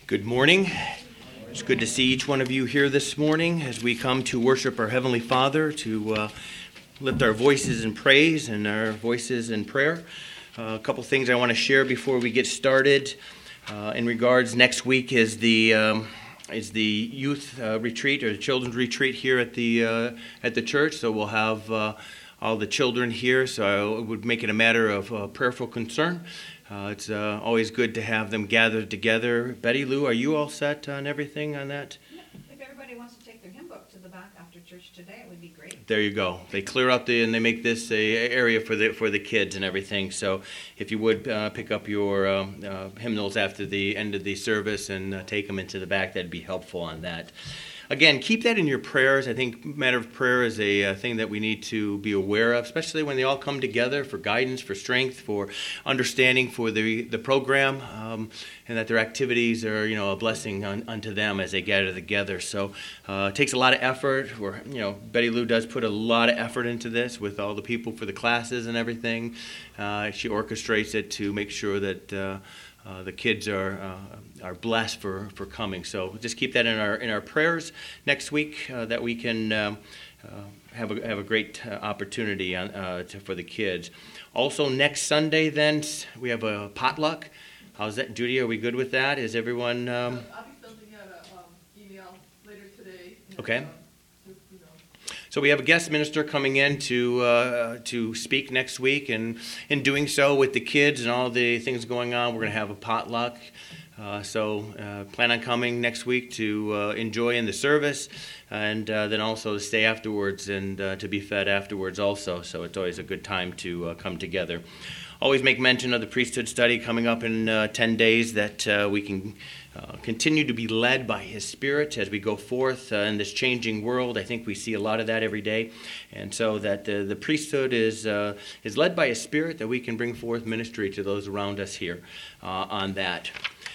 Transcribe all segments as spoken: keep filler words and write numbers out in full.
Good morning. It's good to see each one of you here this morning as we come to worship our Heavenly Father, to uh, lift our voices in praise and our voices in prayer. Uh, a couple things I want to share before we get started. Uh, in regards, next week is the um, is the youth uh, retreat or the children's retreat here at the uh, at the church. So we'll have uh, all the children here. So I would make it a matter of uh, prayerful concern. Uh, it's uh, always good to have them gathered together. Betty Lou, are you all set on everything on that? Yeah, if everybody wants to take their hymn book to the back after church today, it would be great. There you go. They clear up the and they make this a area for the for the kids and everything. So if you would uh, pick up your um, uh, hymnals after the end of the service and uh, take them into the back, that'd be helpful on that. Again, keep that in your prayers. I think matter of prayer is a uh, thing that we need to be aware of, especially when they all come together for guidance, for strength, for understanding for the, the program, um, and that their activities are, you know, a blessing un, unto them as they gather together. So uh, it takes a lot of effort. We're, you know, Betty Lou does put a lot of effort into this with all the people for the classes and everything. Uh, she orchestrates it to make sure that uh, Uh, the kids are uh, are blessed for, for coming. So just keep that in our in our prayers next week uh, that we can um, uh, have a have a great uh, opportunity on, uh, to, for the kids. Also next Sunday, then we have a potluck. How's that, Judy? Are we good with that? Is everyone? Um... I'll be filling out an um, email later today. And, okay. Uh, you know. So we have a guest minister coming in to uh, to speak next week, and in doing so with the kids and all the things going on, we're going to have a potluck. Uh, so uh, plan on coming next week to uh, enjoy in the service, and uh, then also to stay afterwards and uh, to be fed afterwards also. So it's always a good time to uh, come together. Always make mention of the priesthood study coming up in uh, ten days, that uh, we can uh, continue to be led by His Spirit as we go forth uh, in this changing world. I think we see a lot of that every day. And so that uh, the priesthood is uh, is led by His Spirit, that we can bring forth ministry to those around us here uh, on that.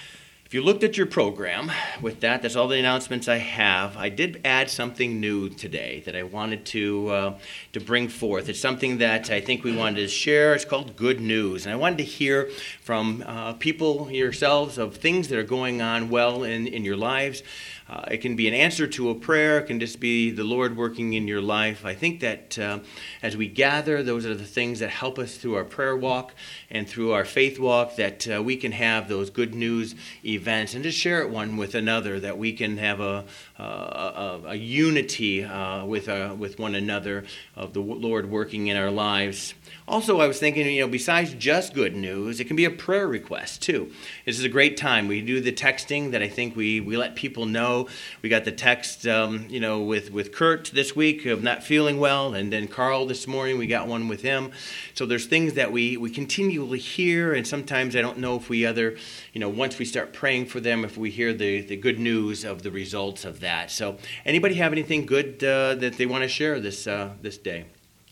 If you looked at your program, with that, that's all the announcements I have. I did add something new today that I wanted to uh, to bring forth. It's something that I think we wanted to share. It's called Good News. And I wanted to hear from uh, people yourselves of things that are going on well in, in your lives. Uh, it can be an answer to a prayer. It can just be the Lord working in your life. I think that uh, as we gather, those are the things that help us through our prayer walk and through our faith walk, that uh, we can have those good news events and just share it one with another, that we can have a, a, a, a unity uh, with, uh, with one another of the Lord working in our lives. Also, I was thinking, you know, besides just good news, it can be a prayer request, too. This is a great time. We do the texting that I think we, we let people know. We got the text, um, you know, with, with Kurt this week of not feeling well, and then Carl this morning, we got one with him. So there's things that we, we continually hear, and sometimes I don't know if we other, you know, once we start praying for them, if we hear the, the good news of the results of that. So anybody have anything good uh, that they want to share this uh, this day?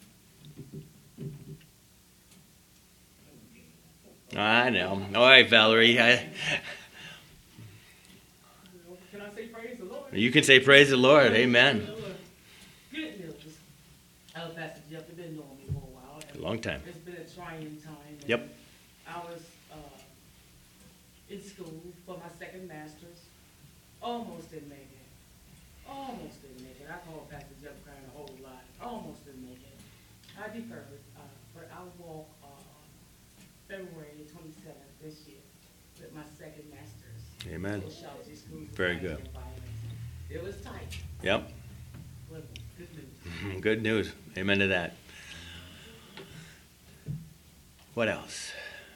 I know. All right, Valerie. I... Can I say praise the Lord? You can say praise the Lord. Amen. Good news. I was Pastor Jeff. You've been knowing me for a while. A long time. It's been a trying time. Yep. I was uh, in school for my second master's. Almost didn't make it. Almost didn't make it. I called Pastor Jeff crying a whole lot. Almost didn't make it. I deferred, uh, but I walk uh, February twenty-seventh this year with my second master's. Amen. Sociology school. Very good. It was tight. Yep. But good news. Good news. Amen to that. What else?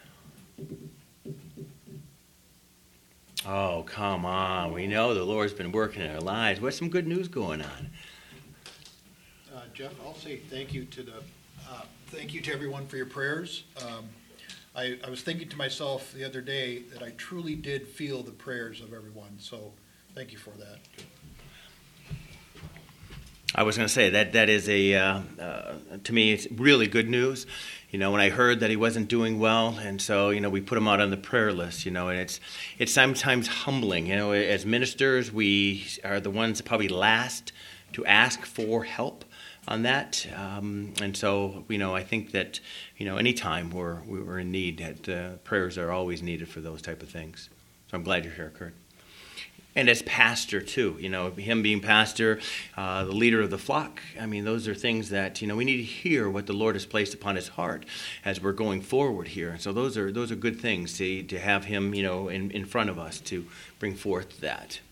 Oh, come on. We know the Lord's been working in our lives. What's some good news going on? Uh, Jeff, I'll say thank you to the uh, thank you to everyone for your prayers. Um, I, I was thinking to myself the other day that I truly did feel the prayers of everyone. So thank you for that. I was going to say that that is a, uh, uh, to me, it's really good news. You know, when I heard that he wasn't doing well, and so, you know, we put him out on the prayer list, you know, and it's it's sometimes humbling. You know, as ministers, we are the ones probably last to ask for help on that. Um, and so, you know, I think that, you know, anytime we're, we're in need, that uh, prayers are always needed for those type of things. So I'm glad you're here, Kurt. And as pastor too, you know, him being pastor, uh, the leader of the flock. I mean, those are things that, you know, we need to hear what the Lord has placed upon his heart as we're going forward here. So those are those are good things to to have him, you know, in, in front of us to bring forth that.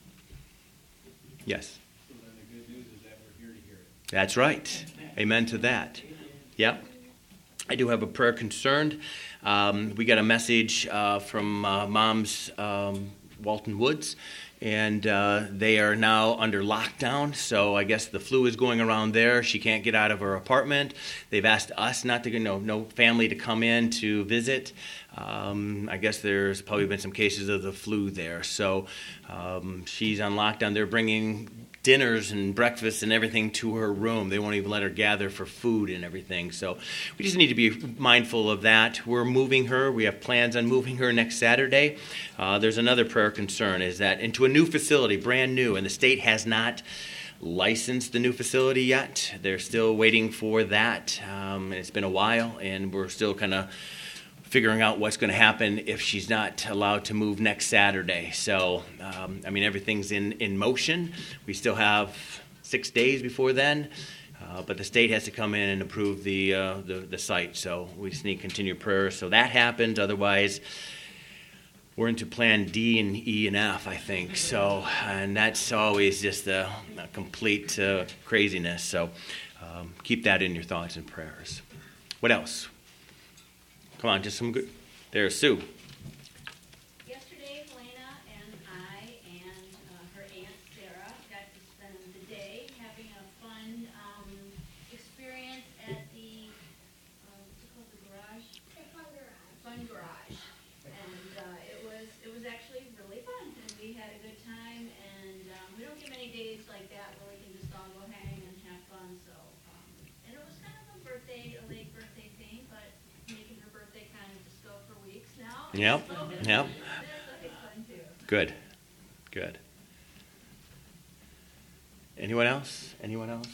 Yes. So then the good news is that we're here to hear it. That's right. Amen to that. Yep. I do have a prayer concern. Um, we got a message uh, from uh, Mom's um, Walton Woods, and uh, they are now under lockdown, so I guess the flu is going around there. She can't get out of her apartment. They've asked us not to, you know, no family to come in to visit. Um, I guess there's probably been some cases of the flu there, so um, she's on lockdown. They're bringing dinners and breakfasts and everything to her room. They won't even let her gather for food and everything. So we just need to be mindful of that. We're moving her. We have plans on moving her next Saturday. Uh, there's another prayer concern, is that into a new facility, brand new, and the state has not licensed the new facility yet. They're still waiting for that. Um, it's been a while, and we're still kind of figuring out what's going to happen if she's not allowed to move next Saturday. So, um, I mean, everything's in, in motion. We still have six days before then, uh, but the state has to come in and approve the, uh, the the site. So we just need continued prayers so that happens. Otherwise, we're into Plan D and E and F, I think. So, and that's always just a, a complete uh, craziness. So um, keep that in your thoughts and prayers. What else? Come on, just some good. There's Sue. Yesterday, Helena and I and uh, her aunt Sarah got to spend the day having a fun um, experience at the uh, what's it called, the garage? The fun garage. Fun garage, and uh, it was it was actually really fun, and we had a good time. And um, we don't get many days like that where we can just all go hang and have fun. So, um, and it was kind of a birthday, a late birthday thing, but making her birthday kind of just go for weeks now. Yep, So yep. that's like fun too. Good, good. Anyone else? Anyone else?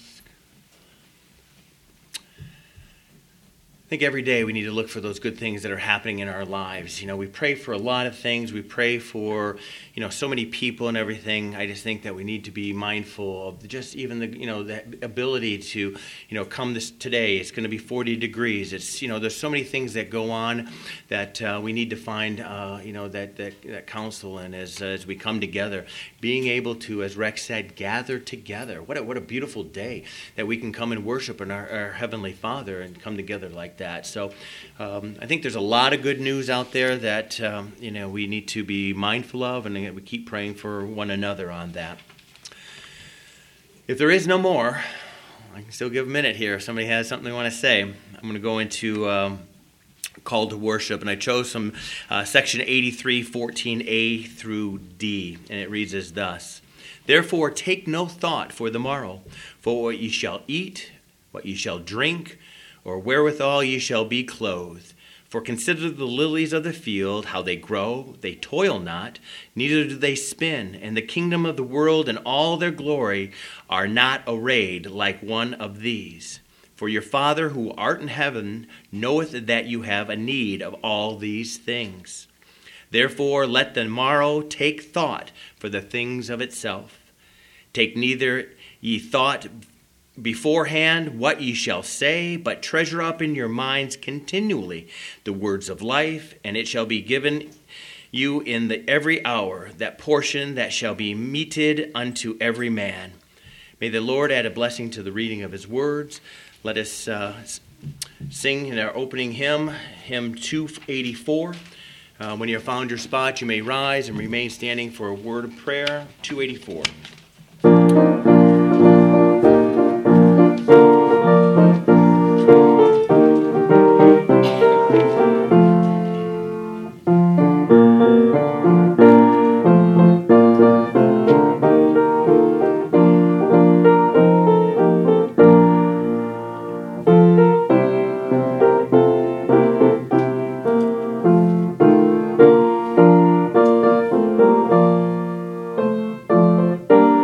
I think every day we need to look for those good things that are happening in our lives. You know, we pray for a lot of things. We pray for, you know, so many people and everything. I just think that we need to be mindful of just even the, you know, the ability to, you know, come this today. It's going to be forty degrees. It's, you know, there's so many things that go on that uh, we need to find, uh, you know, that, that, that counsel in as, as we come together. Being able to, as Rex said, gather together. What a, what a beautiful day that we can come and worship in our, our Heavenly Father and come together like that. So um, I think there's a lot of good news out there that um, you know we need to be mindful of, and we keep praying for one another on that. If there is no more, I can still give a minute here if somebody has something they want to say. I'm going to go into um, call to worship, and I chose from uh, section eighty-three, fourteen A through D, and it reads as thus: Therefore take no thought for the morrow, for what ye shall eat, what ye shall drink, or wherewithal ye shall be clothed. For consider the lilies of the field, how they grow, they toil not, neither do they spin, and the kingdom of the world and all their glory are not arrayed like one of these. For your Father who art in heaven knoweth that you have a need of all these things. Therefore let the morrow take thought for the things of itself. Take neither ye thought beforehand what ye shall say, but treasure up in your minds continually the words of life, and it shall be given you in the every hour that portion that shall be meted unto every man. May the Lord add a blessing to the reading of his words. Let us uh, sing in our opening hymn, hymn two eighty-four. Uh, when you have found your spot, you may rise and remain standing for a word of prayer. two eighty-four. Thank you.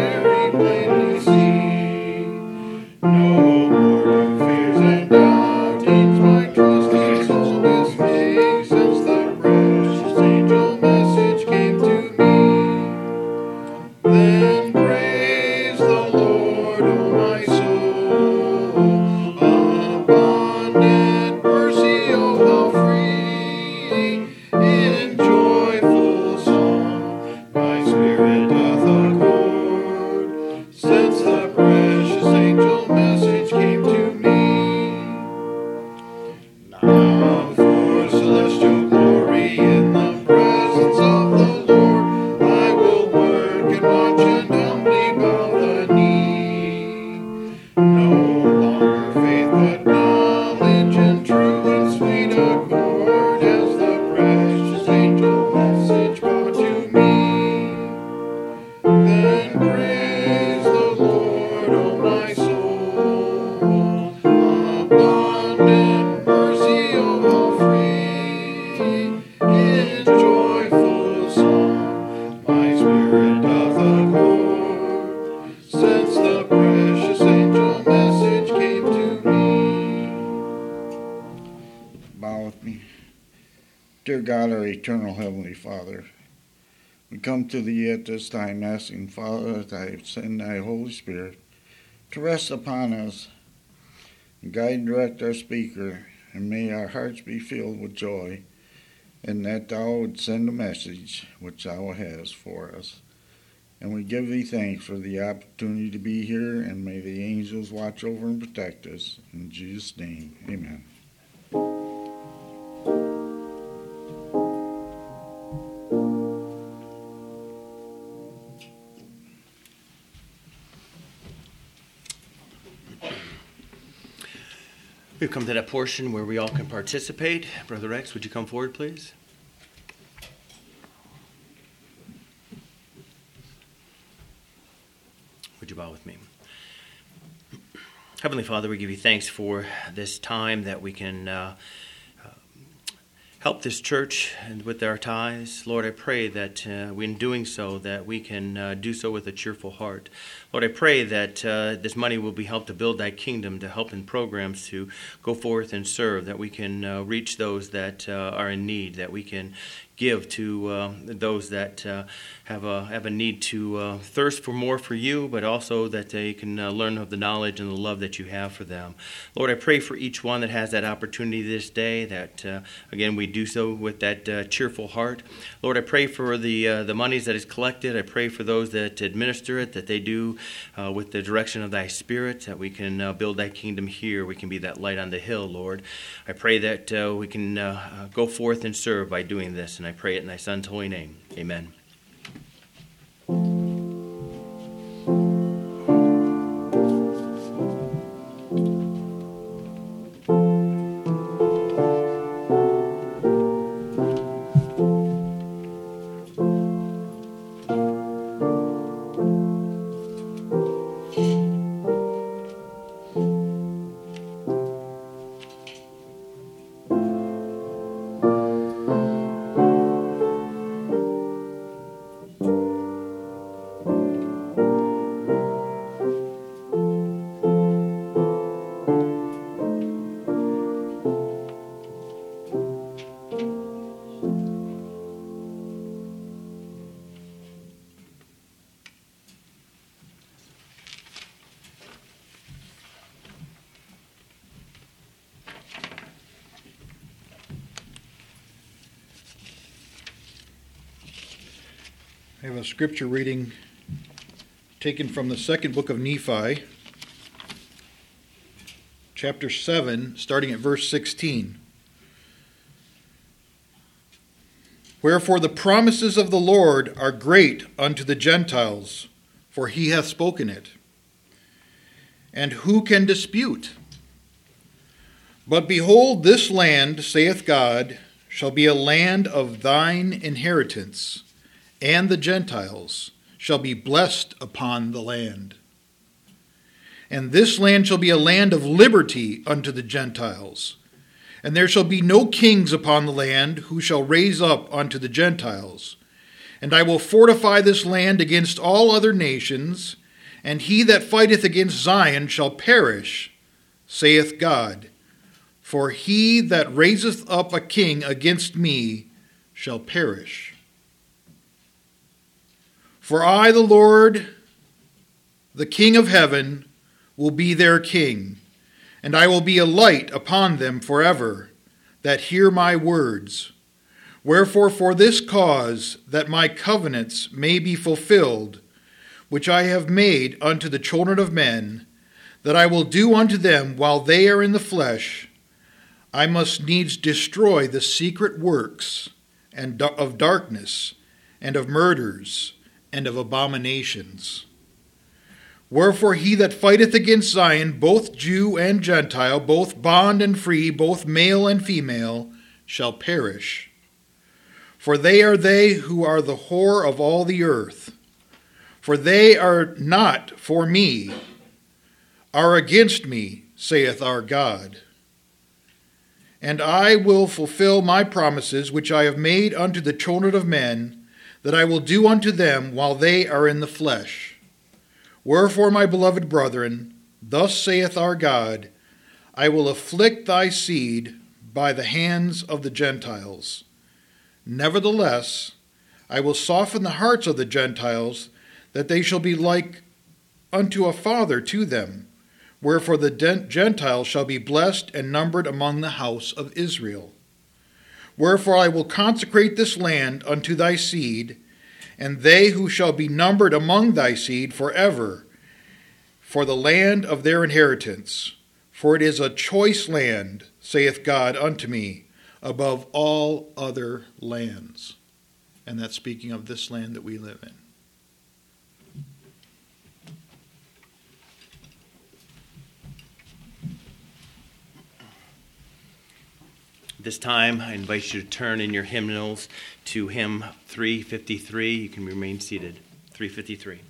very plainly see. No more fears and doubtings, my trusting soul dismay, since the precious angel message came to me. Then praise the Lord, O my soul, abundant mercy, O how free, in joyful song my spirit doth accord, since the precious angel message came to me. Now for celestial glory in the presence of the Lord, I will work and watch and humbly bow the knee. No longer faith but knowledge and true and sweet accord, as the precious angel message brought to me. Then praise the Lord, O my soul, abundant mercy, O how free, in joyful song my spirit doth accord, since the precious angel message came to me. Bow with me. Dear God, our eternal Heavenly Father, we come to Thee at this time asking, Father, that I send Thy Holy Spirit to rest upon us, and guide and direct our speaker, and may our hearts be filled with joy, and that Thou would send a message which Thou hast for us. And we give Thee thanks for the opportunity to be here, and may the angels watch over and protect us. In Jesus' name, amen. We've come to that portion where we all can participate. Brother Rex, would you come forward, please? Would you bow with me? Heavenly Father, we give you thanks for this time that we can uh, uh, help this church and with our tithes. Lord, I pray that uh, in doing so, that we can uh, do so with a cheerful heart. Lord, I pray that uh, this money will be helped to build thy kingdom, to help in programs to go forth and serve, that we can uh, reach those that uh, are in need, that we can give to uh, those that uh, have a have a need to uh, thirst for more for you, but also that they can uh, learn of the knowledge and the love that you have for them. Lord, I pray for each one that has that opportunity this day, that uh, again we do so with that uh, cheerful heart. Lord, I pray for the uh, the monies that is collected. I pray for those that administer it, that they do uh, with the direction of thy Spirit, that we can uh, build thy kingdom here. We can be that light on the hill, Lord. I pray that uh, we can uh, go forth and serve by doing this, and I pray it in thy Son's holy name. Amen. I have a scripture reading taken from the second book of Nephi, chapter seven, starting at verse sixteen. Wherefore the promises of the Lord are great unto the Gentiles, for he hath spoken it. And who can dispute? But behold, this land, saith God, shall be a land of thine inheritance, and the Gentiles shall be blessed upon the land. And this land shall be a land of liberty unto the Gentiles. And there shall be no kings upon the land who shall raise up unto the Gentiles. And I will fortify this land against all other nations, and he that fighteth against Zion shall perish, saith God. For he that raiseth up a king against me shall perish. For I, the Lord, the King of heaven, will be their king, and I will be a light upon them forever, that hear my words. Wherefore, for this cause, that my covenants may be fulfilled, which I have made unto the children of men, that I will do unto them while they are in the flesh, I must needs destroy the secret works and of darkness, and of murders, and of abominations. Wherefore he that fighteth against Zion, both Jew and Gentile, both bond and free, both male and female, shall perish. For they are they who are the whore of all the earth. For they are not for me, are against me, saith our God. And I will fulfill my promises which I have made unto the children of men, that I will do unto them while they are in the flesh. Wherefore, my beloved brethren, thus saith our God, I will afflict thy seed by the hands of the Gentiles. Nevertheless, I will soften the hearts of the Gentiles, that they shall be like unto a father to them. Wherefore the Gentiles shall be blessed and numbered among the house of Israel. Wherefore I will consecrate this land unto thy seed, and they who shall be numbered among thy seed forever, for the land of their inheritance. For it is a choice land, saith God unto me, above all other lands. And that's speaking of this land that we live in. This time, I invite you to turn in your hymnals to hymn three fifty-three. You can remain seated. three fifty-three.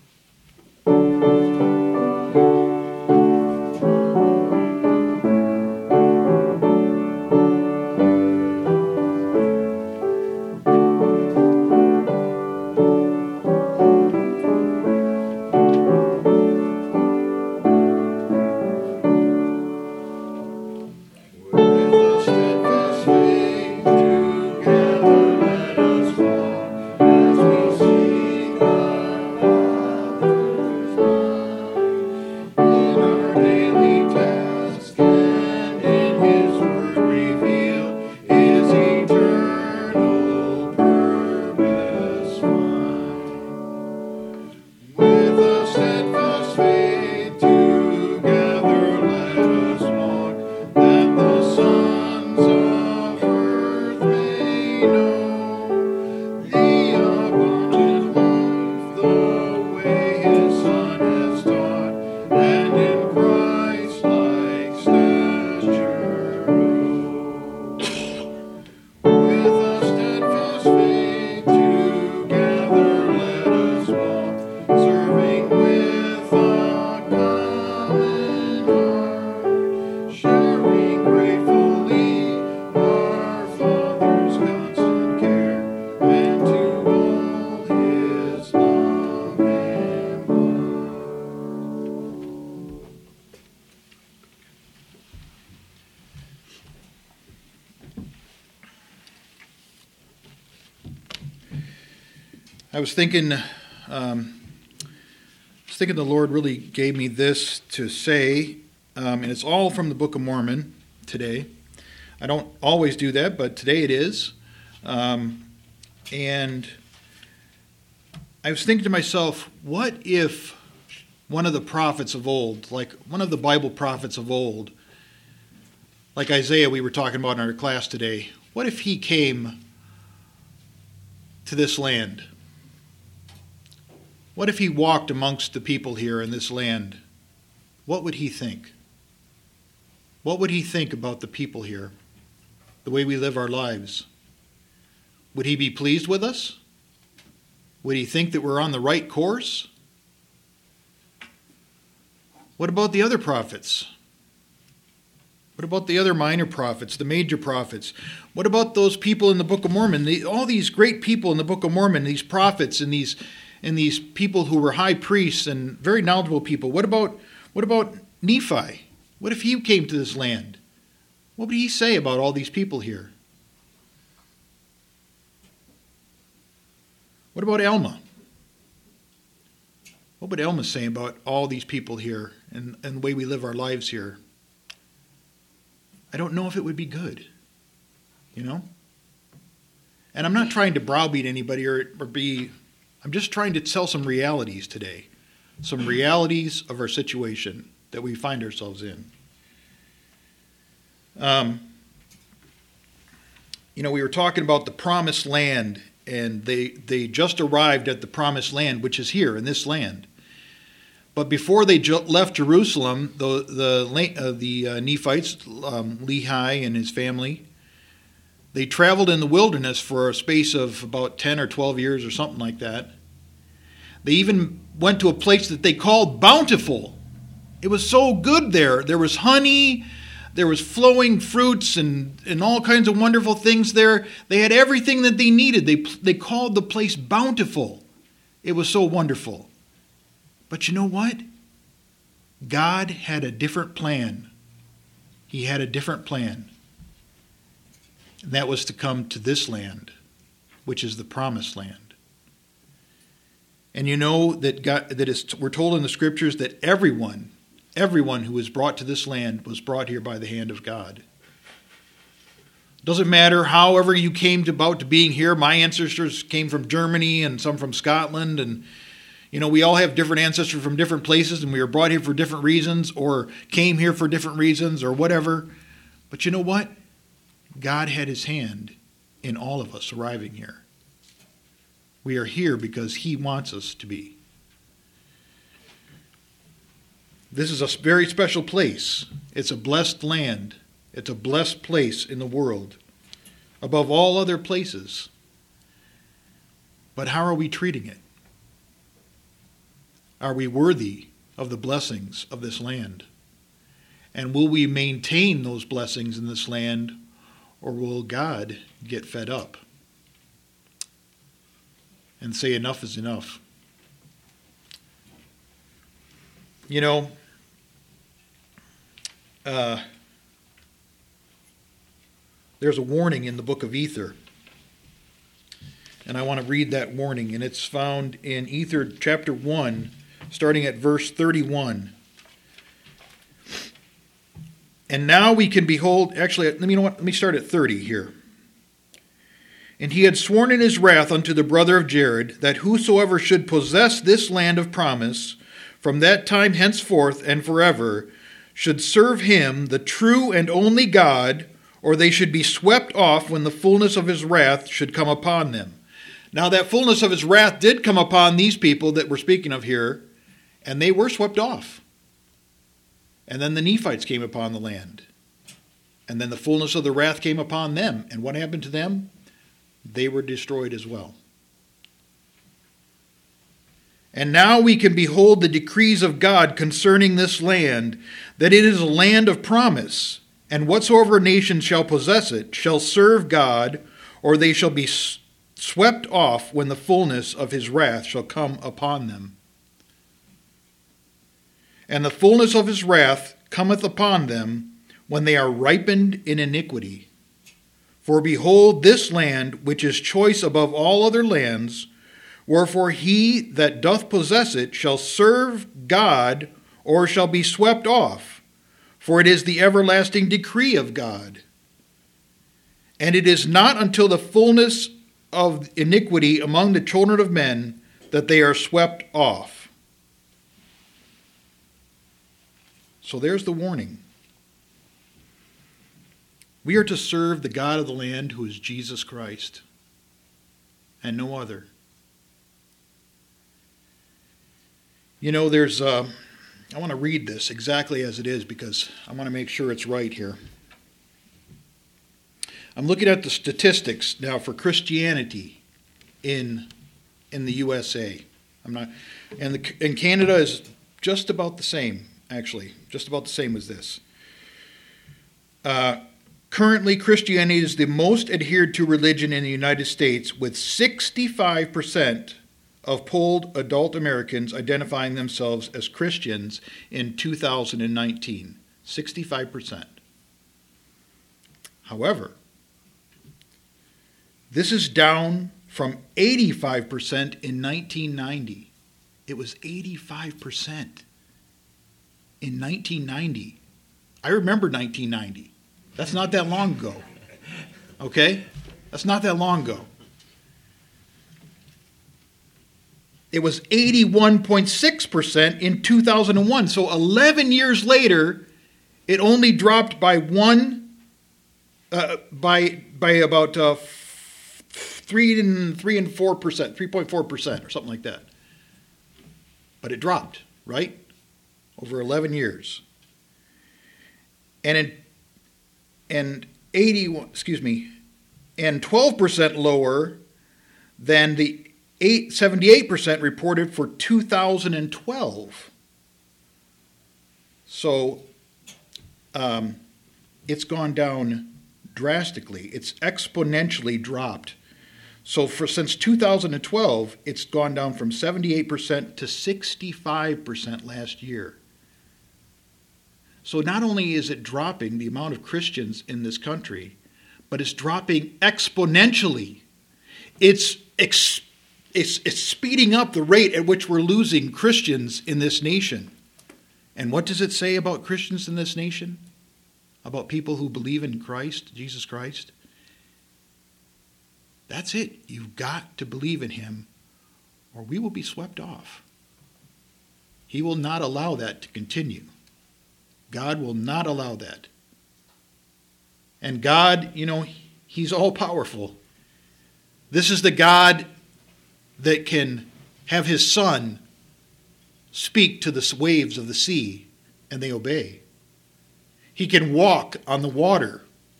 I was thinking, um, I was thinking the Lord really gave me this to say, um, and it's all from the Book of Mormon today. I don't always do that, but today it is. Um, and I was thinking to myself, what if one of the prophets of old, like one of the Bible prophets of old, like Isaiah we were talking about in our class today, what if he came to this land? What if he walked amongst the people here in this land? What would he think? What would he think about the people here, the way we live our lives? Would he be pleased with us? Would he think that we're on the right course? What about the other prophets? What about the other minor prophets, the major prophets? What about those people in the Book of Mormon? The, all these great people in the Book of Mormon, these prophets and these and these people who were high priests and very knowledgeable people. What about what about Nephi? What if he came to this land? What would he say about all these people here? What about Alma? What would Alma say about all these people here and, and the way we live our lives here? I don't know if it would be good, you know? And I'm not trying to browbeat anybody or, or be, I'm just trying to tell some realities today, some realities of our situation that we find ourselves in. Um, you know, we were talking about the promised land, and they, they just arrived at the promised land, which is here in this land. But before they ju- left Jerusalem, the the, uh, the uh, Nephites, um, Lehi and his family, they traveled in the wilderness for a space of about ten or twelve years or something like that. They even went to a place that they called Bountiful. It was so good there. There was honey, there was flowing fruits and, and all kinds of wonderful things there. They had everything that they needed. They, they called the place Bountiful. It was so wonderful. But you know what? God had a different plan. He had a different plan. And that was to come to this land, which is the promised land. And you know that God, that is, we're told in the scriptures that everyone, everyone who was brought to this land was brought here by the hand of God. Doesn't matter however you came to about to being here. My ancestors came from Germany and some from Scotland, and you know, we all have different ancestors from different places, and we were brought here for different reasons or came here for different reasons or whatever. But you know what? God had his hand in all of us arriving here. We are here because he wants us to be. This is a very special place. It's a blessed land. It's a blessed place in the world, above all other places. But how are we treating it? Are we worthy of the blessings of this land? And will we maintain those blessings in this land, or will God get fed up and say enough is enough? You know, uh, there's a warning in the book of Ether. And I want to read that warning, and it's found in Ether chapter one, starting at verse thirty-one. And now we can behold, actually, let me, you know what, let me start at thirty here. And he had sworn in his wrath unto the brother of Jared, that whosoever should possess this land of promise, from that time henceforth and forever, should serve him, the true and only God, or they should be swept off when the fullness of his wrath should come upon them. Now that fullness of his wrath did come upon these people that we're speaking of here, and they were swept off. And then the Nephites came upon the land. And then the fullness of the wrath came upon them. And what happened to them? They were destroyed as well. And now we can behold the decrees of God concerning this land, that it is a land of promise, and whatsoever nation shall possess it shall serve God, or they shall be swept off when the fullness of his wrath shall come upon them. And the fullness of his wrath cometh upon them when they are ripened in iniquity. For behold, this land, which is choice above all other lands, wherefore he that doth possess it shall serve God, or shall be swept off, for it is the everlasting decree of God. And it is not until the fullness of iniquity among the children of men that they are swept off. So there's the warning. We are to serve the God of the land, who is Jesus Christ, and no other. You know, there's, uh, I want to read this exactly as it is because I want to make sure it's right here. I'm looking at the statistics now for Christianity in in the U S A. I'm not, and the, and Canada is just about the same, actually, just about the same as this. Uh, currently, Christianity is the most adhered to religion in the United States, with sixty-five percent of polled adult Americans identifying themselves as Christians in two thousand nineteen. sixty-five percent. However, this is down from eighty-five percent in nineteen ninety. It was eighty-five percent in nineteen ninety. I remember nineteen ninety. That's not that long ago. Okay? That's not that long ago. It was eighty-one point six percent in two thousand one. So eleven years later, it only dropped by one, uh, by by about uh, three and three and four percent, three point four percent or something like that. But it dropped, right? Over eleven years. And in and eighty, excuse me, and twelve percent lower than the eight, seventy-eight percent reported for two thousand twelve. So um, it's gone down drastically. It's exponentially dropped. So for since two thousand twelve, it's gone down from seventy-eight percent to sixty-five percent last year. So not only is it dropping the amount of Christians in this country, but it's dropping exponentially. It's, ex- it's, it's speeding up the rate at which we're losing Christians in this nation. And what does it say about Christians in this nation? About people who believe in Christ, Jesus Christ? That's it. You've got to believe in him, or we will be swept off. He will not allow that to continue. God will not allow that. And God, you know, he's all powerful. This is the God that can have his son speak to the waves of the sea and they obey. He can walk on the water.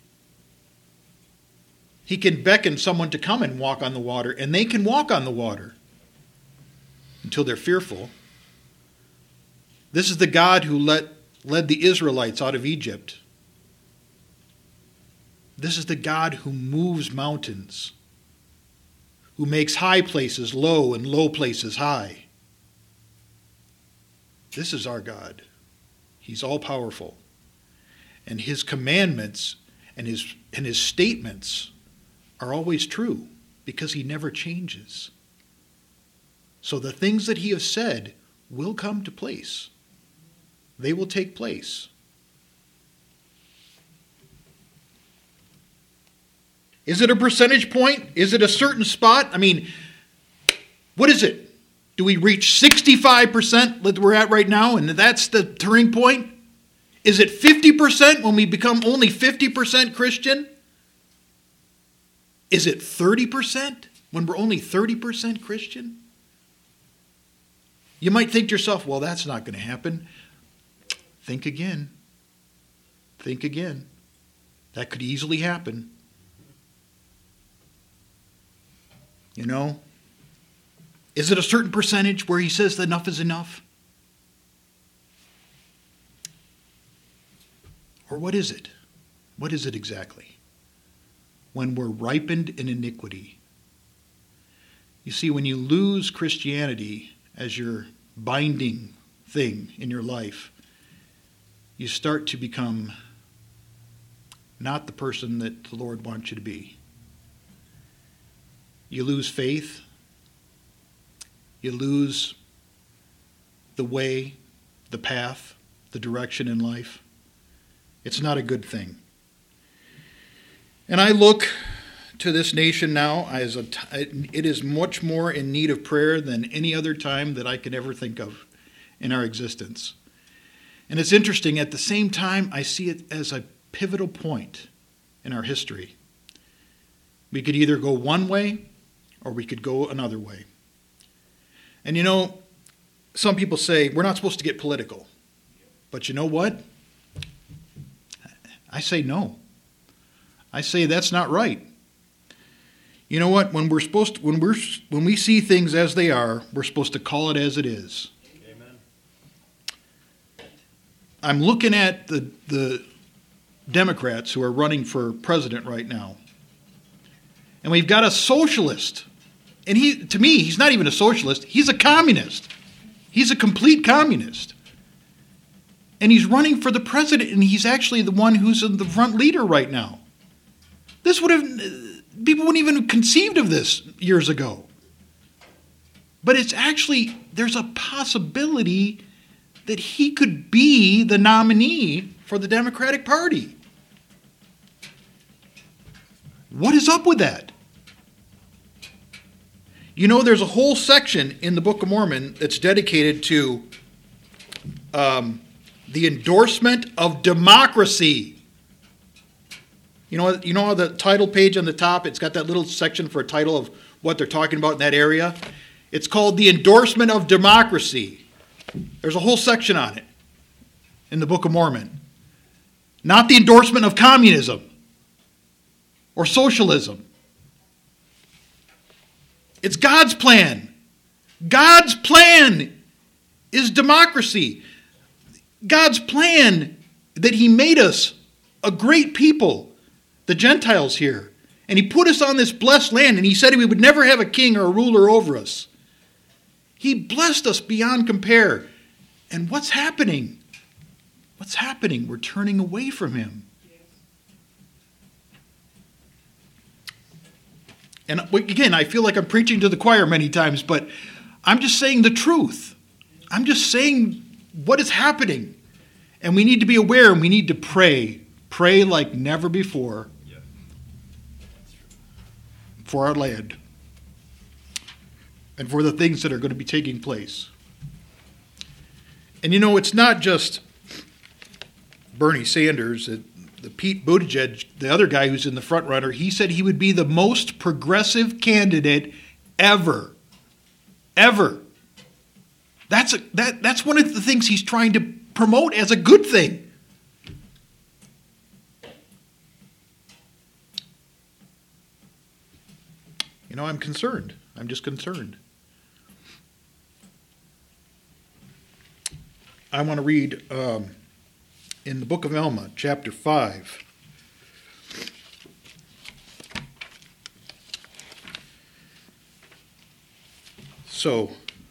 He can beckon someone to come and walk on the water, and they can walk on the water until they're fearful. This is the God who let led the Israelites out of Egypt. This is the God who moves mountains, who makes high places low and low places high. This is our God. He's all powerful. And his commandments and his, and his statements are always true because he never changes. So the things that he has said will come to place. They will take place. Is it a percentage point? Is it a certain spot? I mean, what is it? Do we reach sixty-five percent that we're at right now and that's the turning point? Is it fifty percent when we become only fifty percent Christian? Is it thirty percent when we're only thirty percent Christian? You might think to yourself, well, that's not going to happen. Think again. Think again. That could easily happen. You know? Is it a certain percentage where he says that enough is enough? Or what is it? What is it exactly? When we're ripened in iniquity. You see, when you lose Christianity as your binding thing in your life, you start to become not the person that the Lord wants you to be. You lose faith. You lose the way, the path, the direction in life. It's not a good thing. And I look to this nation now as a t- it is much more in need of prayer than any other time that I can ever think of in our existence. And it's interesting, at the same time, I see it as a pivotal point in our history. We could either go one way or we could go another way. And you know, some people say we're not supposed to get political. But you know what? I say no. I say that's not right. You know what? When we're supposed to, when we're when we see things as they are, we're supposed to call it as it is. I'm looking at the the Democrats who are running for president right now. And we've got a socialist. And he, to me, he's not even a socialist. He's a communist. He's a complete communist. And he's running for the president, and he's actually the one who's the front leader right now. This would have, people wouldn't even have conceived of this years ago. But it's actually, there's a possibility that he could be the nominee for the Democratic Party. What is up with that? You know, there's a whole section in the Book of Mormon that's dedicated to um, the endorsement of democracy. You know, you know the title page on the top, it's got that little section for a title of what they're talking about in that area? It's called the endorsement of democracy. There's a whole section on it in the Book of Mormon. Not the endorsement of communism or socialism. It's God's plan. God's plan is democracy. God's plan that he made us a great people, the Gentiles here. And he put us on this blessed land, and he said we would never have a king or a ruler over us. He blessed us beyond compare. And what's happening? What's happening? We're turning away from him. And again, I feel like I'm preaching to the choir many times, but I'm just saying the truth. I'm just saying what is happening. And we need to be aware, and we need to pray. Pray like never before for our land and for the things that are going to be taking place. And you know, it's not just Bernie Sanders. It, the Pete Buttigieg, the other guy who's in the front runner, he said he would be the most progressive candidate ever. Ever. That's a, that that's one of the things he's trying to promote as a good thing. You know, I'm concerned. I'm just concerned. I want to read um, in the book of Alma, chapter five. So,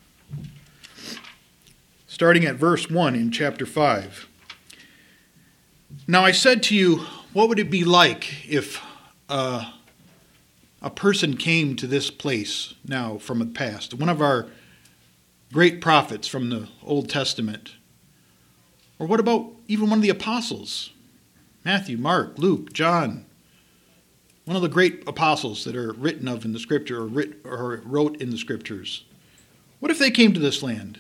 starting at verse one in chapter five. Now I said to you, what would it be like if uh, a person came to this place now from the past? One of our great prophets from the Old Testament. Or what about even one of the apostles? Matthew, Mark, Luke, John. One of the great apostles that are written of in the scripture or, writ, or wrote in the scriptures. What if they came to this land?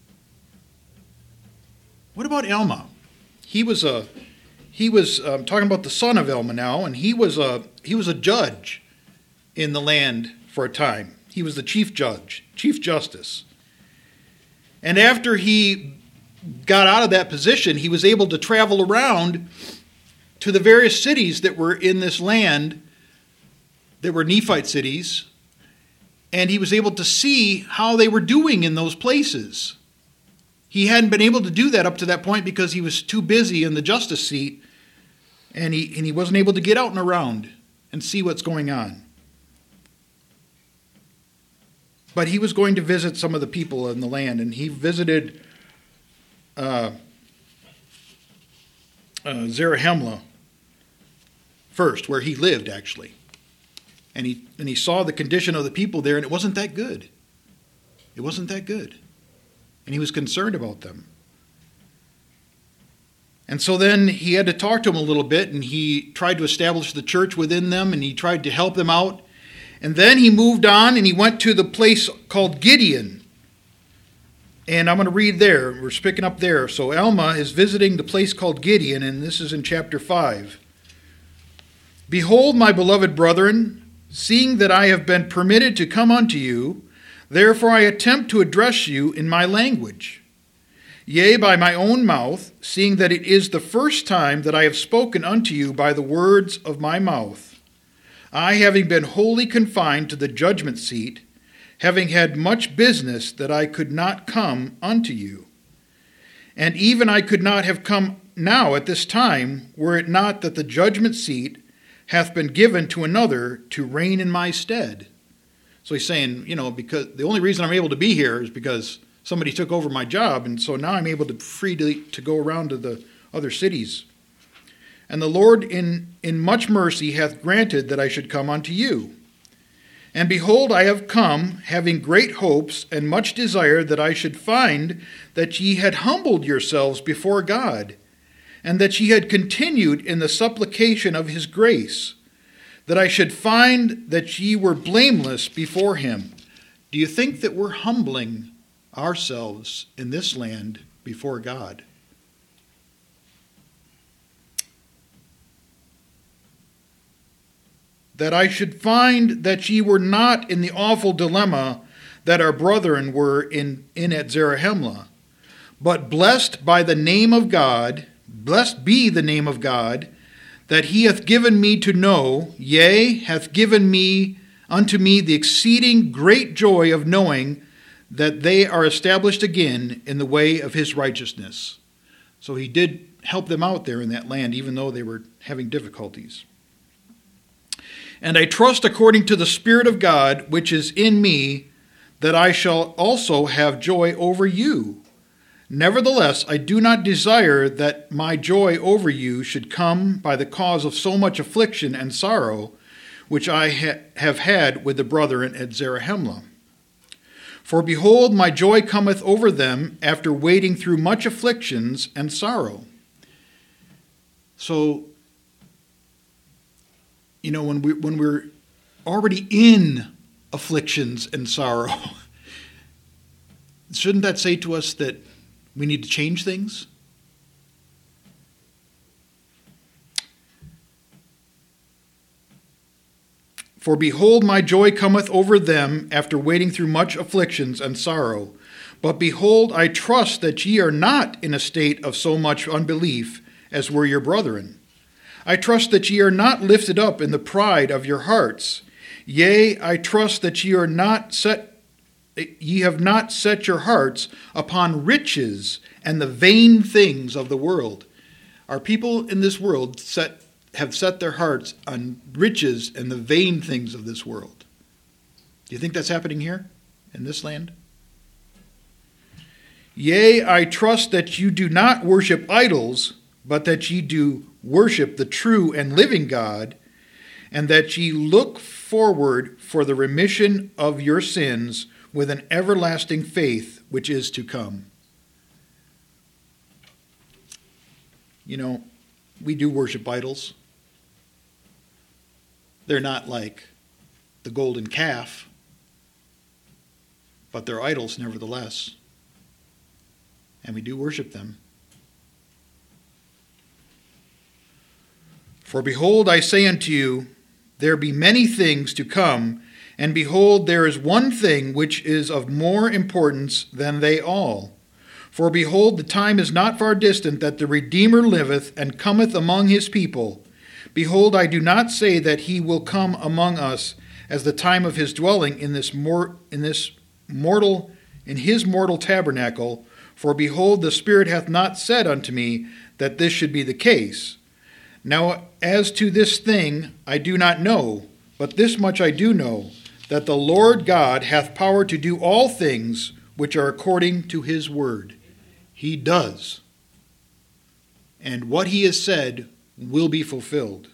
What about Alma? He was a he was um, talking about the son of Alma now, and he was a he was a judge in the land for a time. He was the chief judge, chief justice. And after he got out of that position, he was able to travel around to the various cities that were in this land, that were Nephite cities, and he was able to see how they were doing in those places. He hadn't been able to do that up to that point because he was too busy in the justice seat, and he, and he wasn't able to get out and around and see what's going on. But he was going to visit some of the people in the land, and he visited uh, uh, Zarahemla first, where he lived, actually. And he and he saw the condition of the people there, and it wasn't that good. It wasn't that good. And he was concerned about them. And so then he had to talk to them a little bit, and he tried to establish the church within them, and he tried to help them out. And then he moved on, and he went to the place called Gideon. And I'm going to read there. We're picking up there. So Alma is visiting the place called Gideon, and this is in chapter five. Behold, my beloved brethren, seeing that I have been permitted to come unto you, therefore I attempt to address you in my language. Yea, by my own mouth, seeing that it is the first time that I have spoken unto you by the words of my mouth. I, having been wholly confined to the judgment seat, having had much business that I could not come unto you. And even I could not have come now at this time, were it not that the judgment seat hath been given to another to reign in my stead. So he's saying, you know, because the only reason I'm able to be here is because somebody took over my job, and so now I'm able to free to, to go around to the other cities. And the Lord in, in much mercy hath granted that I should come unto you. And behold, I have come, having great hopes and much desire that I should find that ye had humbled yourselves before God, and that ye had continued in the supplication of his grace, that I should find that ye were blameless before him. Do you think that we're humbling ourselves in this land before God? That I should find that ye were not in the awful dilemma that our brethren were in, in at Zarahemla, but blessed by the name of God, blessed be the name of God, that he hath given me to know, yea, hath given me unto me the exceeding great joy of knowing that they are established again in the way of his righteousness. So he did help them out there in that land, even though they were having difficulties. And I trust according to the Spirit of God, which is in me, that I shall also have joy over you. Nevertheless, I do not desire that my joy over you should come by the cause of so much affliction and sorrow, which I ha- have had with the brethren at Zarahemla. For behold, my joy cometh over them after wading through much afflictions and sorrow. So, you know, when we when we're already in afflictions and sorrow, shouldn't that say to us that we need to change things? For behold, my joy cometh over them after wading through much afflictions and sorrow. But behold, I trust that ye are not in a state of so much unbelief as were your brethren. I trust that ye are not lifted up in the pride of your hearts. Yea, I trust that ye are not set, ye have not set your hearts upon riches and the vain things of the world. Our people in this world set have set their hearts on riches and the vain things of this world. Do you think that's happening here in this land? Yea, I trust that you do not worship idols, but that ye do worship the true and living God, and that ye look forward for the remission of your sins with an everlasting faith which is to come. You know, we do worship idols. They're not like the golden calf, but they're idols nevertheless. And we do worship them. For behold, I say unto you, there be many things to come, and behold, there is one thing which is of more importance than they all. For behold, the time is not far distant that the Redeemer liveth and cometh among his people. Behold, I do not say that he will come among us as the time of his dwelling in this mor- in this mortal in his mortal tabernacle. For behold, the Spirit hath not said unto me that this should be the case. Now, as to this thing I do not know, but this much I do know, that the Lord God hath power to do all things which are according to his word. He does. And what he has said will be fulfilled.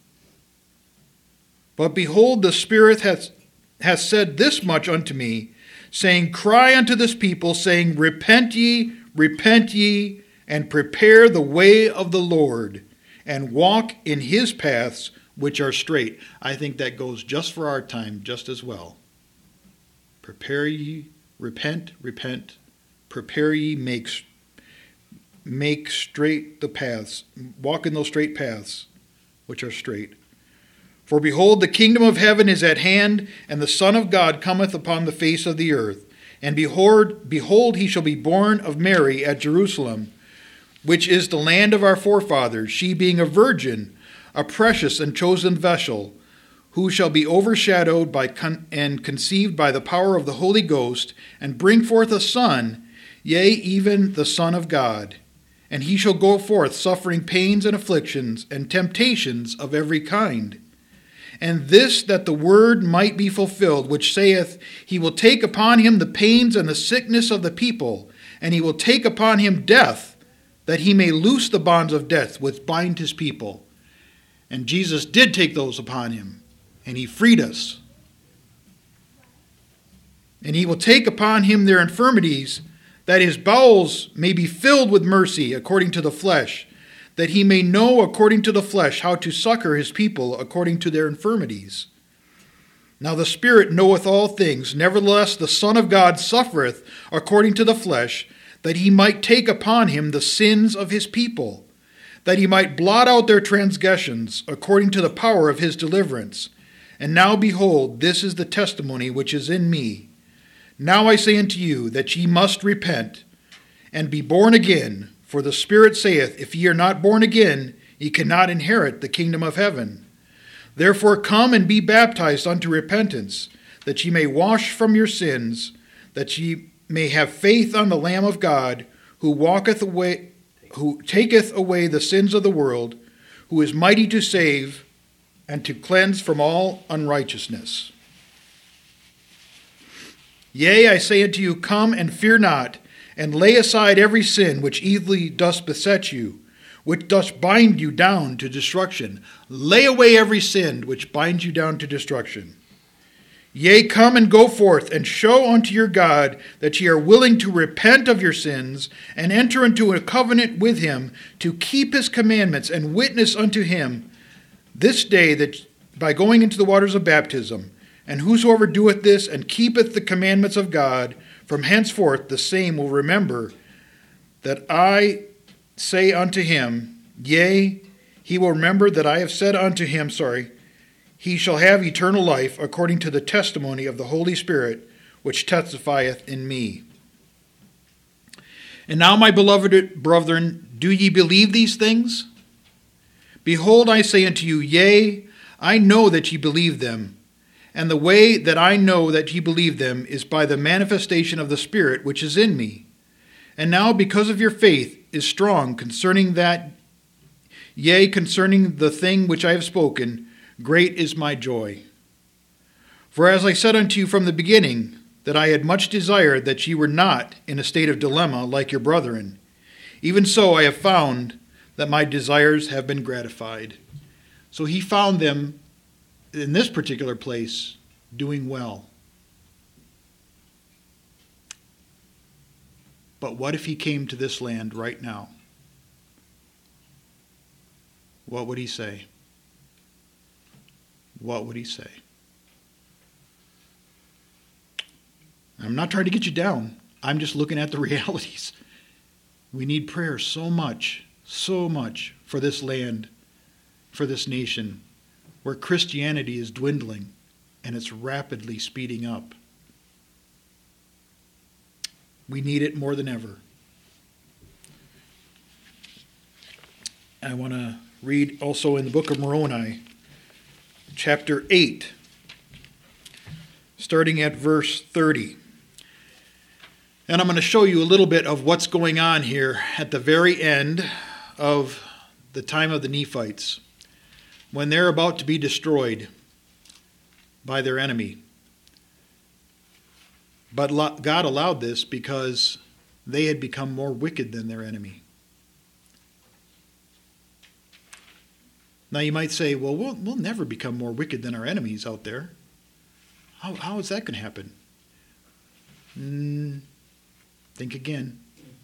But behold, the Spirit hath, hath said this much unto me, saying, Cry unto this people, saying, Repent ye, repent ye, and prepare the way of the Lord, and walk in his paths which are straight. I think that goes just for our time just as well. Prepare ye, repent, repent, prepare ye, make Make straight the paths, walk in those straight paths which are straight. For behold, the kingdom of heaven is at hand, and the Son of God cometh upon the face of the earth. And behold, behold, he shall be born of Mary at Jerusalem, which is the land of our forefathers, she being a virgin, a precious and chosen vessel, who shall be overshadowed by con- and conceived by the power of the Holy Ghost, and bring forth a son, yea, even the Son of God. And he shall go forth suffering pains and afflictions and temptations of every kind. And this that the word might be fulfilled, which saith, He will take upon him the pains and the sickness of the people, and he will take upon him death, that he may loose the bonds of death which bind his people. And Jesus did take those upon him, and he freed us. And he will take upon him their infirmities, that his bowels may be filled with mercy according to the flesh, that he may know according to the flesh how to succor his people according to their infirmities. Now the Spirit knoweth all things, nevertheless the Son of God suffereth according to the flesh, that he might take upon him the sins of his people, that he might blot out their transgressions according to the power of his deliverance. And now behold, this is the testimony which is in me. Now I say unto you that ye must repent and be born again, for the Spirit saith, If ye are not born again, ye cannot inherit the kingdom of heaven. Therefore come and be baptized unto repentance, that ye may wash from your sins, that ye may have faith on the Lamb of God, who walketh away, who taketh away the sins of the world, who is mighty to save and to cleanse from all unrighteousness. Yea, I say unto you, come and fear not, and lay aside every sin which easily doth beset you, which doth bind you down to destruction. Lay away every sin which binds you down to destruction. Yea, come and go forth, and show unto your God that ye are willing to repent of your sins, and enter into a covenant with him, to keep his commandments, and witness unto him this day that by going into the waters of baptism. And whosoever doeth this and keepeth the commandments of God, from henceforth the same will remember that I say unto him, yea, he will remember that I have said unto him, sorry, he shall have eternal life, according to the testimony of the Holy Spirit, which testifieth in me. And now, my beloved brethren, do ye believe these things? Behold, I say unto you, yea, I know that ye believe them. And the way that I know that ye believe them is by the manifestation of the Spirit which is in me. And now, because of your faith is strong concerning that, yea, concerning the thing which I have spoken, great is my joy. For as I said unto you from the beginning, that I had much desired that ye were not in a state of dilemma like your brethren, even so I have found that my desires have been gratified. So he found them in this particular place doing well. But what if he came to this land right now? What would he say? What would he say? I'm not trying to get you down. I'm just looking at the realities. We need prayer so much, so much for this land, for this nation, where Christianity is dwindling and it's rapidly speeding up. We need it more than ever. I want to read also in the book of Moroni, chapter eight, starting at verse thirty. And I'm going to show you a little bit of what's going on here at the very end of the time of the Nephites, when they're about to be destroyed by their enemy. But God allowed this because they had become more wicked than their enemy. Now you might say, well, we'll, we'll never become more wicked than our enemies out there. How, how is that going to happen? Mm, think again.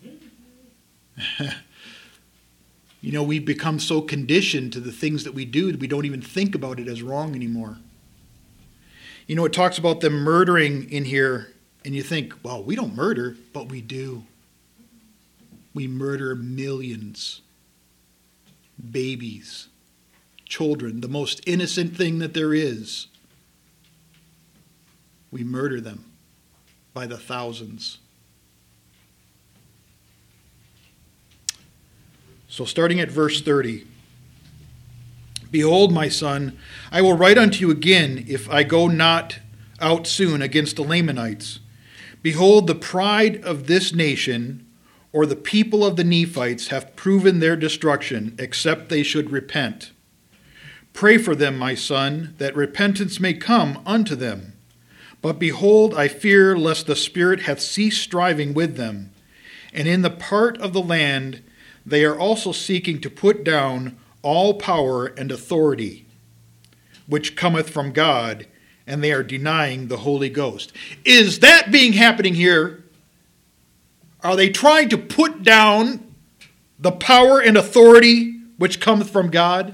You know, we've become so conditioned to the things that we do that we don't even think about it as wrong anymore. You know, it talks about them murdering in here, and you think, well, we don't murder, but we do. We murder millions. Babies, children, the most innocent thing that there is. We murder them by the thousands. So starting at verse thirty, behold, my son, I will write unto you again if I go not out soon against the Lamanites. Behold, the pride of this nation or the people of the Nephites have proven their destruction, except they should repent. Pray for them, my son, that repentance may come unto them. But behold, I fear lest the Spirit hath ceased striving with them, and in the part of the land they are also seeking to put down all power and authority, which cometh from God, and they are denying the Holy Ghost. Is that being happening here? Are they trying to put down the power and authority which cometh from God?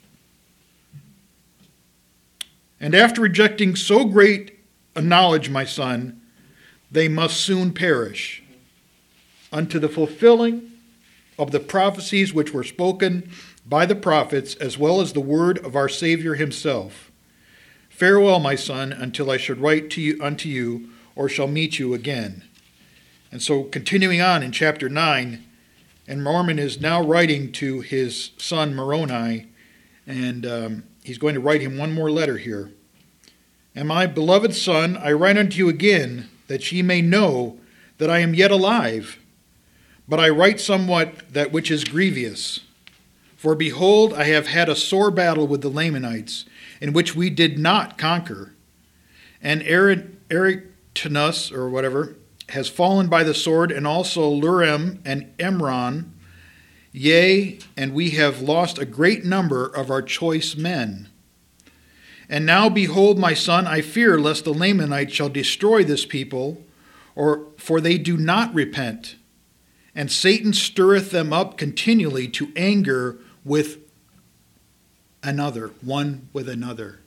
And after rejecting so great a knowledge, my son, they must soon perish, unto the fulfilling of the prophecies which were spoken by the prophets, as well as the word of our Savior himself. Farewell, my son, until I should write to you unto you, or shall meet you again. And so continuing on in chapter nine, and Mormon is now writing to his son Moroni, and um, he's going to write him one more letter here. And my beloved son, I write unto you again, that ye may know that I am yet alive. But I write somewhat that which is grievous. For behold, I have had a sore battle with the Lamanites, in which we did not conquer. And Erectanus, or whatever, has fallen by the sword, and also Lurim and Emron. Yea, and we have lost a great number of our choice men. And now, behold, my son, I fear lest the Lamanites shall destroy this people, or for they do not repent. And Satan stirreth them up continually to anger with another, one with another.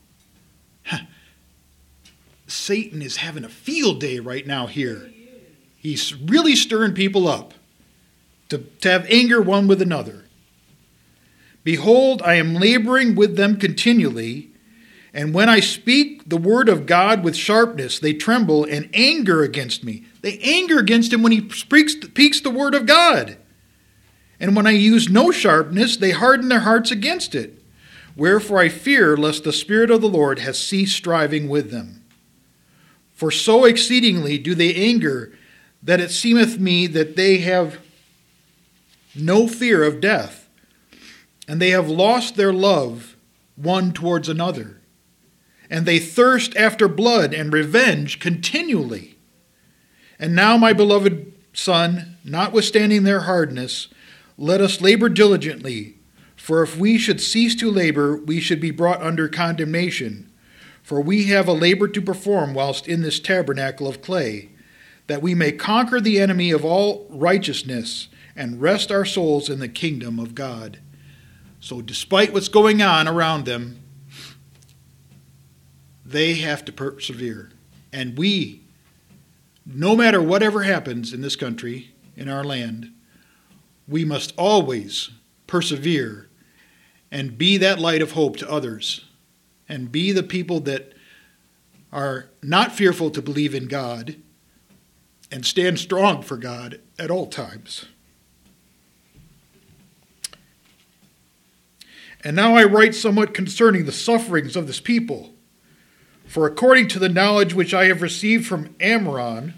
Satan is having a field day right now here. He's really stirring people up to, to have anger one with another. Behold, I am laboring with them continually, and when I speak the word of God with sharpness, they tremble and anger against me. They anger against him when he speaks, speaks the word of God. And when I use no sharpness, they harden their hearts against it. Wherefore I fear lest the Spirit of the Lord has ceased striving with them. For so exceedingly do they anger, that it seemeth me that they have no fear of death, and they have lost their love one towards another. And they thirst after blood and revenge continually. And now, my beloved son, notwithstanding their hardness, let us labor diligently, for if we should cease to labor, we should be brought under condemnation. For we have a labor to perform whilst in this tabernacle of clay, that we may conquer the enemy of all righteousness and rest our souls in the kingdom of God. So despite what's going on around them, they have to persevere. And we, no matter whatever happens in this country, in our land, we must always persevere and be that light of hope to others, and be the people that are not fearful to believe in God and stand strong for God at all times. And now I write somewhat concerning the sufferings of this people. For according to the knowledge which I have received from Amram,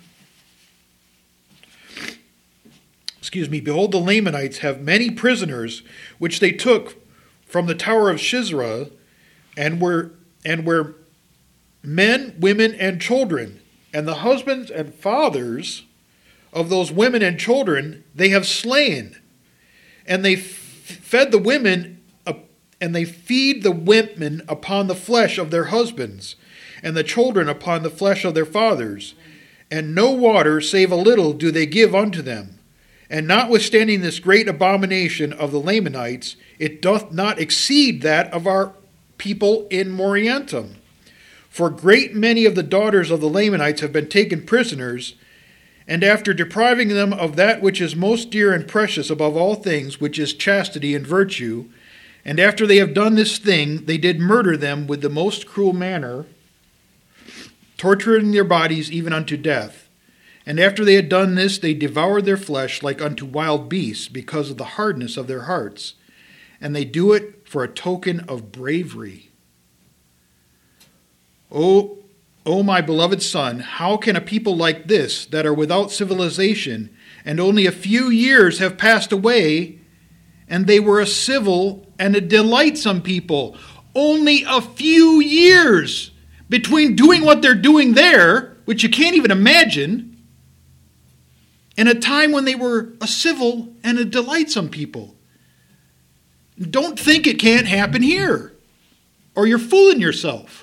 excuse me, behold, the Lamanites have many prisoners, which they took from the tower of Sisera, and were and were men, women, and children, and the husbands and fathers of those women and children they have slain, and they f- fed the women, uh, and they feed the women upon the flesh of their husbands, and the children upon the flesh of their fathers, and no water save a little do they give unto them. And notwithstanding this great abomination of the Lamanites, it doth not exceed that of our people in Moriantum. For great many of the daughters of the Lamanites have been taken prisoners, and after depriving them of that which is most dear and precious above all things, which is chastity and virtue, and after they have done this thing, they did murder them with the most cruel manner, torturing their bodies even unto death. And after they had done this, they devoured their flesh like unto wild beasts, because of the hardness of their hearts. And they do it for a token of bravery. O, O my beloved son, how can a people like this, that are without civilization, and only a few years have passed away, and they were a civil and a delightsome people, only a few years between doing what they're doing there, which you can't even imagine, and a time when they were a civil and a delightsome people. Don't think it can't happen here, or you're fooling yourself.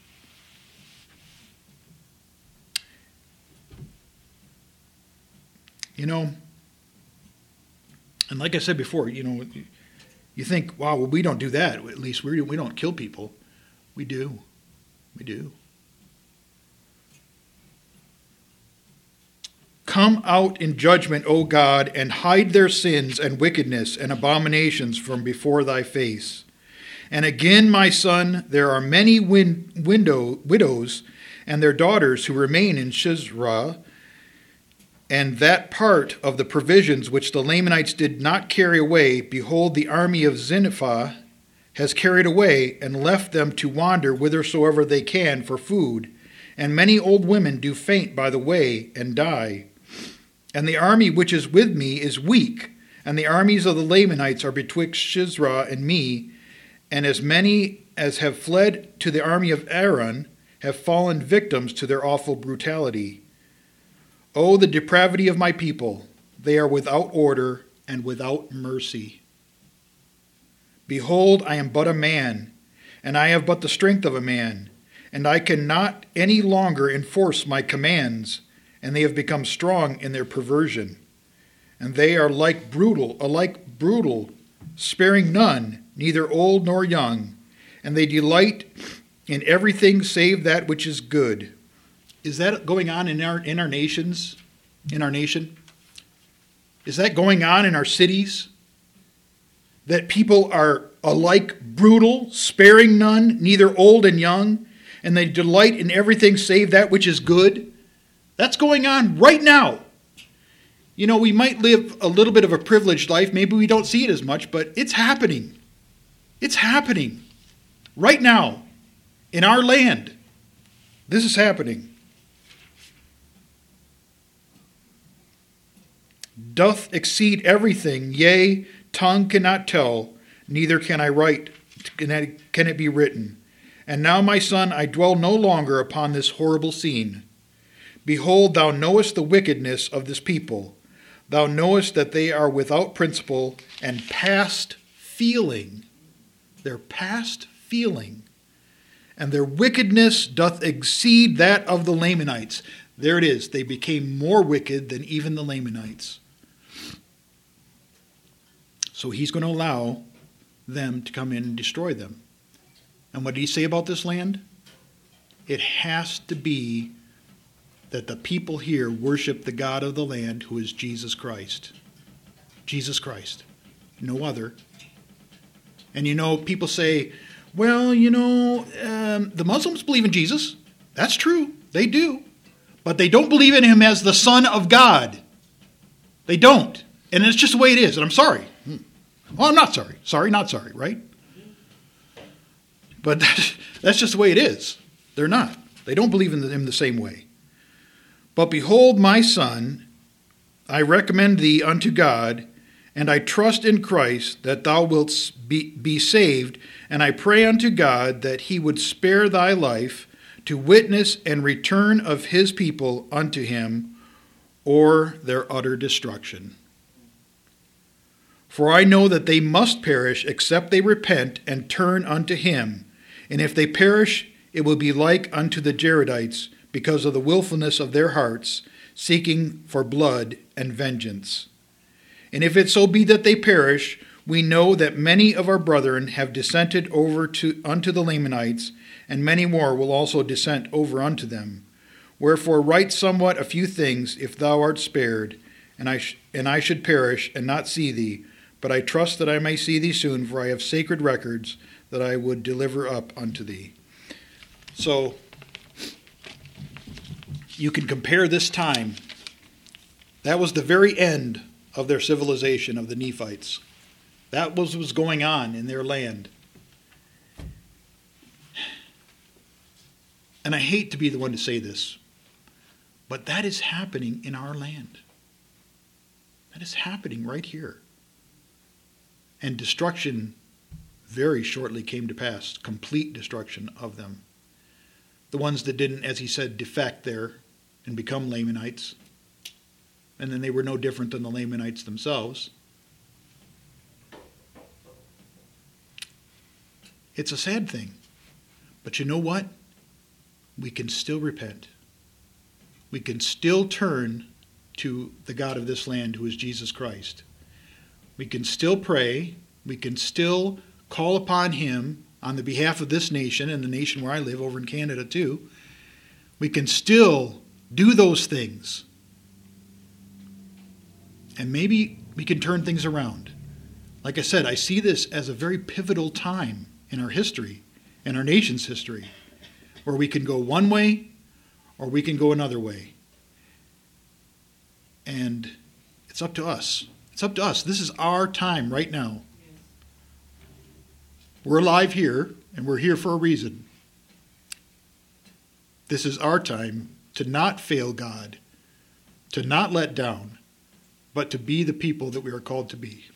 You know, and like I said before, you know, you think, wow, well, we don't do that. At least we we don't kill people. We do. We do. Come out in judgment, O God, and hide their sins and wickedness and abominations from before thy face. And again, my son, there are many win- window, widows and their daughters who remain in Sisera, and that part of the provisions which the Lamanites did not carry away, behold, the army of Zinipha has carried away and left them to wander whithersoever they can for food. And many old women do faint by the way and die. And the army which is with me is weak, and the armies of the Lamanites are betwixt Sisera and me, and as many as have fled to the army of Aaron have fallen victims to their awful brutality. O the depravity of my people, they are without order and without mercy. Behold, I am but a man, and I have but the strength of a man, and I cannot any longer enforce my commands, and they have become strong in their perversion. And they are like brutal, alike brutal, sparing none, neither old nor young, and they delight in everything save that which is good. Is that going on in our in our nations, in our nation? Is that going on in our cities? That people are alike brutal, sparing none, neither old and young, and they delight in everything save that which is good? That's going on right now. You know, we might live a little bit of a privileged life. Maybe we don't see it as much, but it's happening. It's happening right now in our land. This is happening. Doth exceed everything, yea, tongue cannot tell, neither can I write, can it be written. And now, my son, I dwell no longer upon this horrible scene. Behold, thou knowest the wickedness of this people. Thou knowest that they are without principle and past feeling. Their past feeling. And their wickedness doth exceed that of the Lamanites. There it is. They became more wicked than even the Lamanites. So he's going to allow them to come in and destroy them. And what did he say about this land? It has to be that the people here worship the God of the land, who is Jesus Christ. Jesus Christ. No other. And you know, people say, well, you know, um, the Muslims believe in Jesus. That's true. They do. But they don't believe in him as the Son of God. They don't. And it's just the way it is. And I'm sorry. Well, I'm not sorry. Sorry, not sorry, right? But that's just the way it is. They're not. They don't believe in him the same way. But behold, my son, I recommend thee unto God, and I trust in Christ that thou wilt be, be saved, and I pray unto God that he would spare thy life to witness and return of his people unto him, or their utter destruction. For I know that they must perish except they repent and turn unto him. And if they perish, it will be like unto the Jaredites, because of the willfulness of their hearts, seeking for blood and vengeance. And if it so be that they perish, we know that many of our brethren have dissented over to unto the Lamanites, and many more will also dissent over unto them. Wherefore write somewhat a few things, if thou art spared, and I sh- and I should perish and not see thee. But I trust that I may see thee soon, for I have sacred records that I would deliver up unto thee. So, you can compare this time. That was the very end of their civilization, of the Nephites. That was what was going on in their land. And I hate to be the one to say this, but that is happening in our land. That is happening right here. And destruction very shortly came to pass, complete destruction of them. The ones that didn't, as he said, defect there and become Lamanites, and then they were no different than the Lamanites themselves. It's a sad thing. But you know what? We can still repent. We can still turn to the God of this land, who is Jesus Christ. We can still pray. We can still call upon him on the behalf of this nation and the nation where I live, over in Canada too. We can still do those things. And maybe we can turn things around. Like I said, I see this as a very pivotal time in our history, in our nation's history, where we can go one way or we can go another way. And it's up to us. It's up to us. This is our time right now. We're alive here, and we're here for a reason. This is our time to not fail God, to not let down, but to be the people that we are called to be.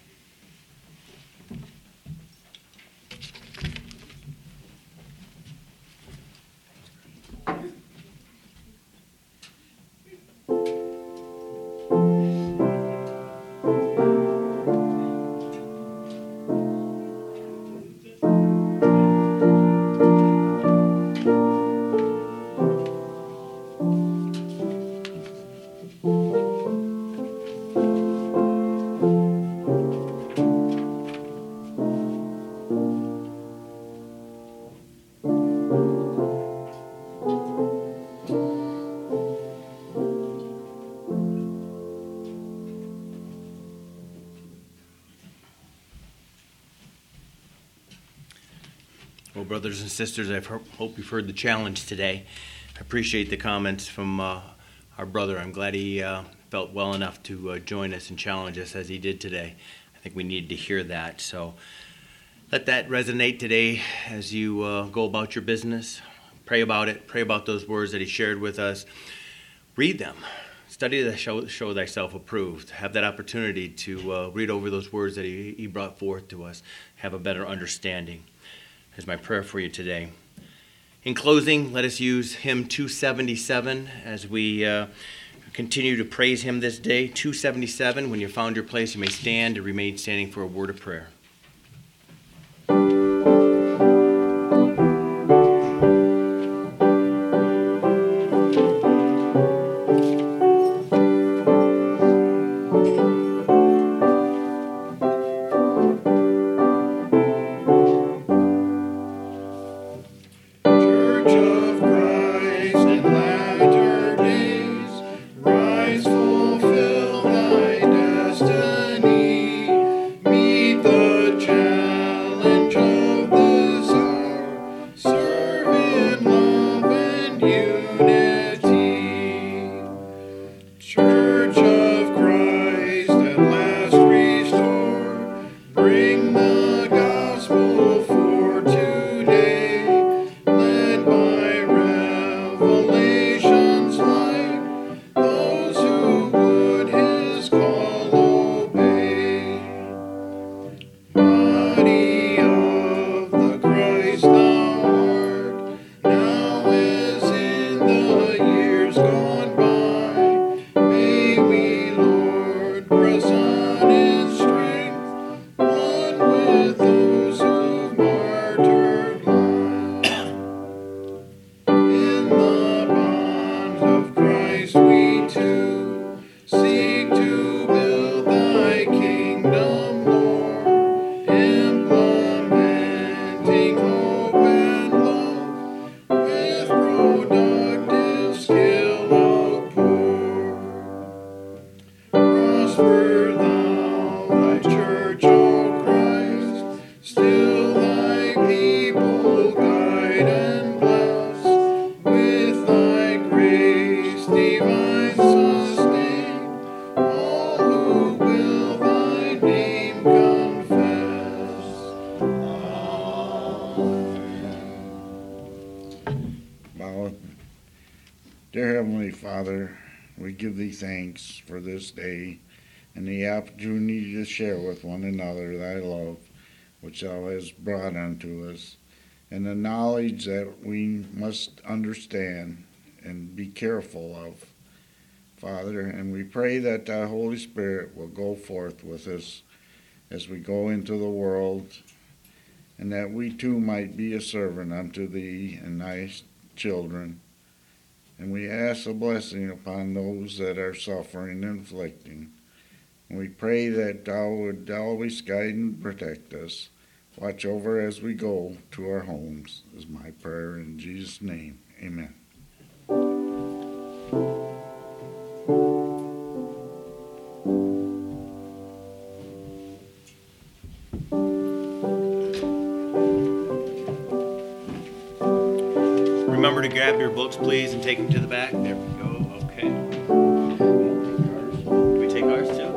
Well, brothers and sisters, I hope you've heard the challenge today. I appreciate the comments from uh, our brother. I'm glad he uh, felt well enough to uh, join us and challenge us as he did today. I think we needed to hear that. So let that resonate today as you uh, go about your business. Pray about it. Pray about those words that he shared with us. Read them. Study to show, show thyself approved. Have that opportunity to uh, read over those words that he, he brought forth to us. Have a better understanding. Is my prayer for you today. In closing, let us use hymn two seventy-seven as we uh, continue to praise him this day. two seventy-seven, when you found your place, you may stand and remain standing for a word of prayer. Meet the Father, we give thee thanks for this day and the opportunity to share with one another thy love, which thou hast brought unto us, and the knowledge that we must understand and be careful of, Father. And we pray that thy Holy Spirit will go forth with us as we go into the world, and that we too might be a servant unto thee and thy children. And we ask a blessing upon those that are suffering and afflicting. And we pray that thou would always guide and protect us. Watch over as we go to our homes, is my prayer in Jesus' name. Amen. Remember to grab your books, please, and take them to the back. There we go. Okay. Do we take ours too?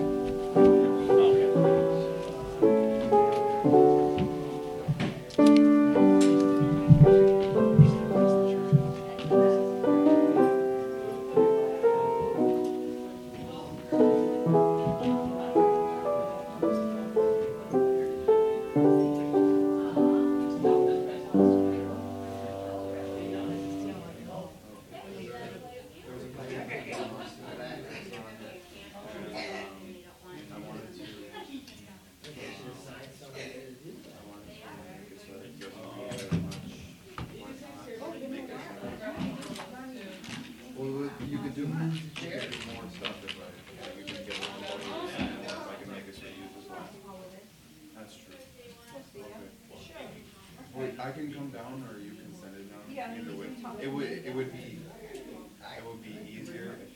Well, you could do more stuff if I, if you can get one of those, and if I can make it so you as well. That's true. Okay. Wait, I can come down or you can send it down? Yeah, Either you way. can talk. It would, it would be, it would be easier if